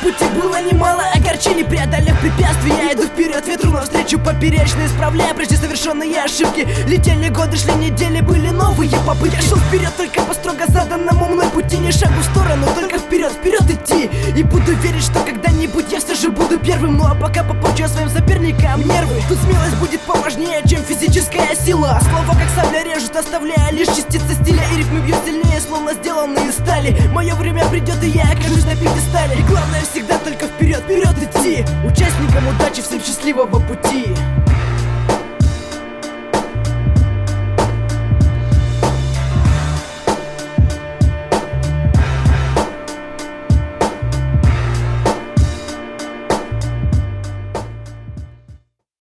пути было немало огорчений. Преодолев препятствия, я иду вперед, ветру навстречу поперечно, исправляя прежде совершенные ошибки. Летели годы, шли недели, были новые попытки. Я шел вперед только по строго заданному мной пути, ни шагу в сторону, только вперед, вперед идти. И буду верить, что когда-нибудь я все же буду первым. Ну а пока попорчу своим соперникам нервы. Тут смелость будет поважнее, чем физическая сила. Слова как сабля режут, оставляя лишь частицы стиля. И рифмы бьют сильнее, словно сделанные из стали. Мое время придет, и я окажусь на пьедестале. И главное всегда только вперед, вперед идти. Участникам удачи, всем счастливого пути.